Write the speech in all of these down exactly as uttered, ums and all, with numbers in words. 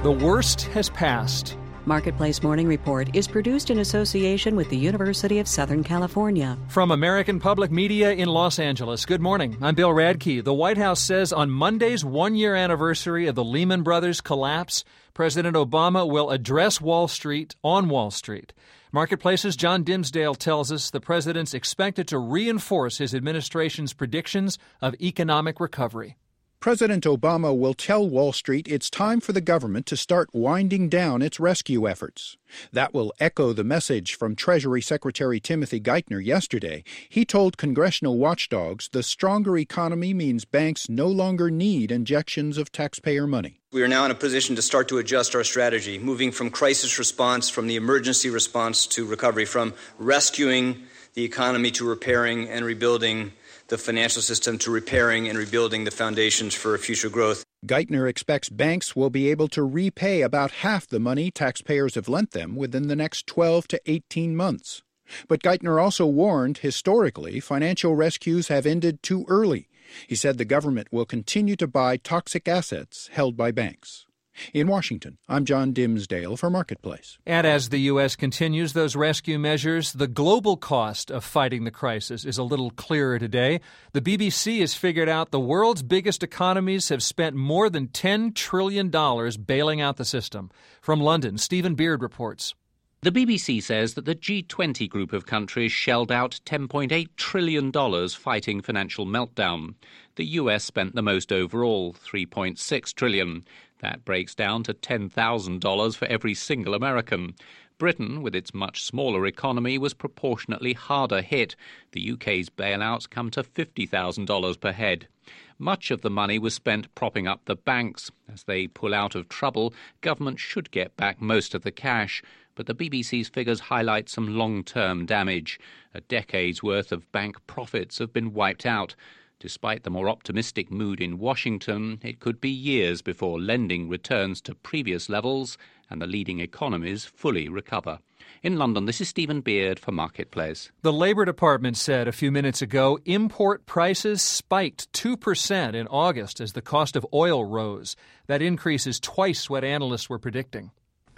The worst has passed. Marketplace Morning Report is produced in association with the University of Southern California. From American Public Media in Los Angeles, good morning. I'm Bill Radke. The White House says on Monday's one-year anniversary of the Lehman Brothers collapse, President Obama will address Wall Street on Wall Street. Marketplace's John Dimsdale tells us the president's expected to reinforce his administration's predictions of economic recovery. President Obama will tell Wall Street it's time for the government to start winding down its rescue efforts. That will echo the message from Treasury Secretary Timothy Geithner yesterday. He told congressional watchdogs the stronger economy means banks no longer need injections of taxpayer money. We are now in a position to start to adjust our strategy, moving from crisis response, from the emergency response to recovery, from rescuing the economy to repairing and rebuilding the financial system, to repairing and rebuilding the foundations for future growth. Geithner expects banks will be able to repay about half the money taxpayers have lent them within the next twelve to eighteen months. But Geithner also warned, historically, financial rescues have ended too early. He said the government will continue to buy toxic assets held by banks. In Washington, I'm John Dimsdale for Marketplace. And as the U S continues those rescue measures, the global cost of fighting the crisis is a little clearer today. The B B C has figured out the world's biggest economies have spent more than ten trillion dollars bailing out the system. From London, Stephen Beard reports. The B B C says that the G twenty group of countries shelled out ten point eight trillion dollars fighting financial meltdown. The U S spent the most overall, three point six trillion dollars. That breaks down to ten thousand dollars for every single American. Britain, with its much smaller economy, was proportionately harder hit. The U K's bailouts come to fifty thousand dollars per head. Much of the money was spent propping up the banks. As they pull out of trouble, government should get back most of the cash. But the B B C's figures highlight some long-term damage. A decade's worth of bank profits have been wiped out. Despite the more optimistic mood in Washington, it could be years before lending returns to previous levels and the leading economies fully recover. In London, this is Stephen Beard for Marketplace. The Labor Department said a few minutes ago import prices spiked two percent in August as the cost of oil rose. That increase is twice what analysts were predicting.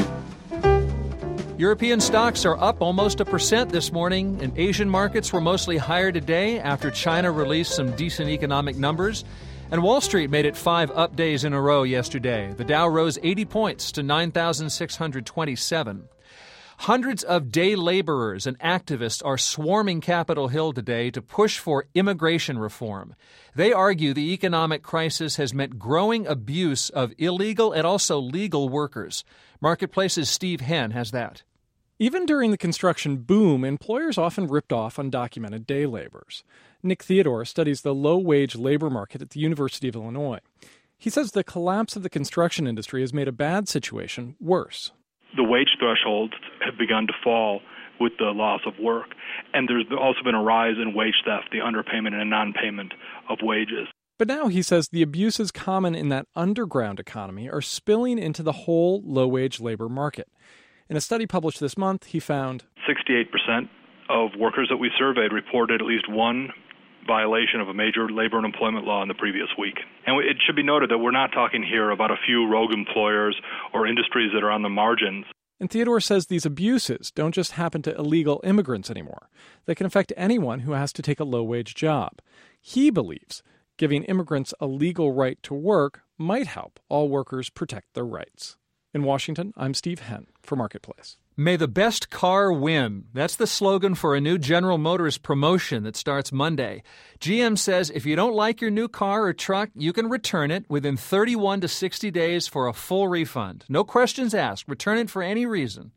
European stocks are up almost a percent this morning, and Asian markets were mostly higher today after China released some decent economic numbers. And Wall Street made it five up days in a row yesterday. The Dow rose eighty points to nine thousand six hundred twenty-seven. Hundreds of day laborers and activists are swarming Capitol Hill today to push for immigration reform. They argue the economic crisis has meant growing abuse of illegal and also legal workers. Marketplace's Steve Henn has that. Even during the construction boom, employers often ripped off undocumented day laborers. Nick Theodore studies the low-wage labor market at the University of Illinois. He says the collapse of the construction industry has made a bad situation worse. The wage thresholds have begun to fall with the loss of work, and there's also been a rise in wage theft, the underpayment and non-payment of wages. But now he says the abuses common in that underground economy are spilling into the whole low-wage labor market. In a study published this month, he found sixty-eight percent of workers that we surveyed reported at least one violation of a major labor and employment law in the previous week. And it should be noted that we're not talking here about a few rogue employers or industries that are on the margins. And Theodore says these abuses don't just happen to illegal immigrants anymore. They can affect anyone who has to take a low-wage job. He believes giving immigrants a legal right to work might help all workers protect their rights. In Washington, I'm Steve Henn for Marketplace. May the best car win. That's the slogan for a new General Motors promotion that starts Monday. G M says if you don't like your new car or truck, you can return it within thirty-one to sixty days for a full refund. No questions asked. Return it for any reason.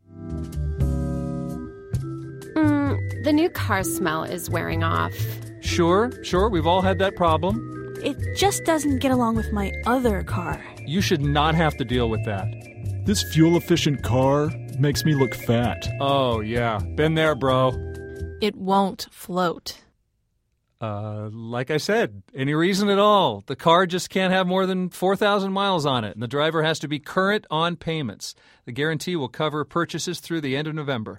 Mm, the new car smell is wearing off. Sure, sure. We've all had that problem. It just doesn't get along with my other car. You should not have to deal with that. This fuel-efficient car makes me look fat. Oh, yeah. Been there, bro. It won't float. Uh, like I said, any reason at all. The car just can't have more than four thousand miles on it, and the driver has to be current on payments. The guarantee will cover purchases through the end of November.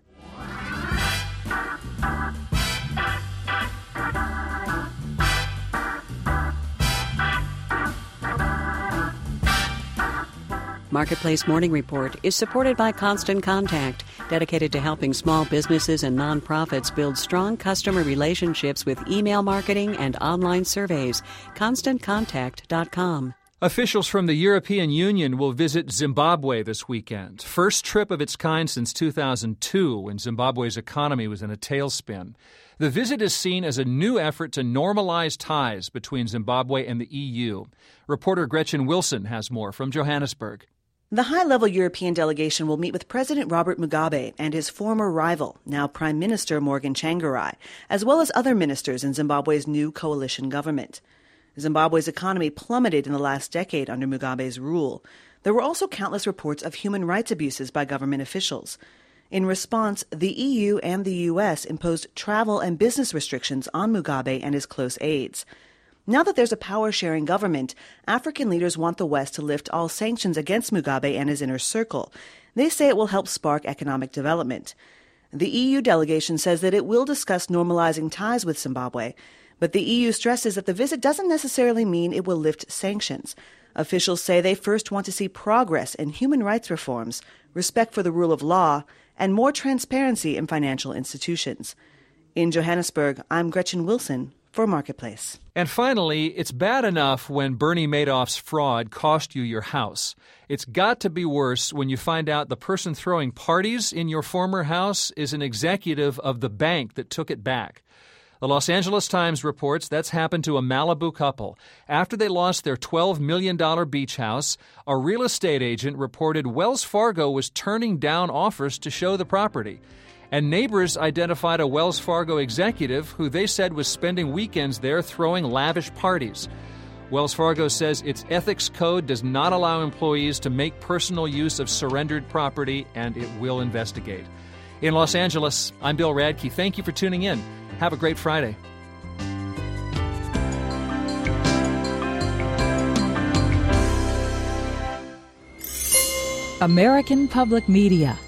Marketplace Morning Report is supported by Constant Contact, dedicated to helping small businesses and nonprofits build strong customer relationships with email marketing and online surveys. constant contact dot com. Officials from the European Union will visit Zimbabwe this weekend. First trip of its kind since two thousand two, when Zimbabwe's economy was in a tailspin. The visit is seen as a new effort to normalize ties between Zimbabwe and the E U. Reporter Gretchen Wilson has more from Johannesburg. The high-level European delegation will meet with President Robert Mugabe and his former rival, now Prime Minister Morgan Tsvangirai, as well as other ministers in Zimbabwe's new coalition government. Zimbabwe's economy plummeted in the last decade under Mugabe's rule. There were also countless reports of human rights abuses by government officials. In response, the E U and the U S imposed travel and business restrictions on Mugabe and his close aides. Now that there's a power-sharing government, African leaders want the West to lift all sanctions against Mugabe and his inner circle. They say it will help spark economic development. The E U delegation says that it will discuss normalizing ties with Zimbabwe, but the E U stresses that the visit doesn't necessarily mean it will lift sanctions. Officials say they first want to see progress in human rights reforms, respect for the rule of law, and more transparency in financial institutions. In Johannesburg, I'm Gretchen Wilson for Marketplace. And finally, it's bad enough when Bernie Madoff's fraud cost you your house. It's got to be worse when you find out the person throwing parties in your former house is an executive of the bank that took it back. The Los Angeles Times reports that's happened to a Malibu couple. After they lost their twelve million dollars beach house, a real estate agent reported Wells Fargo was turning down offers to show the property. And neighbors identified a Wells Fargo executive who they said was spending weekends there throwing lavish parties. Wells Fargo says its ethics code does not allow employees to make personal use of surrendered property, and it will investigate. In Los Angeles, I'm Bill Radke. Thank you for tuning in. Have a great Friday. American Public Media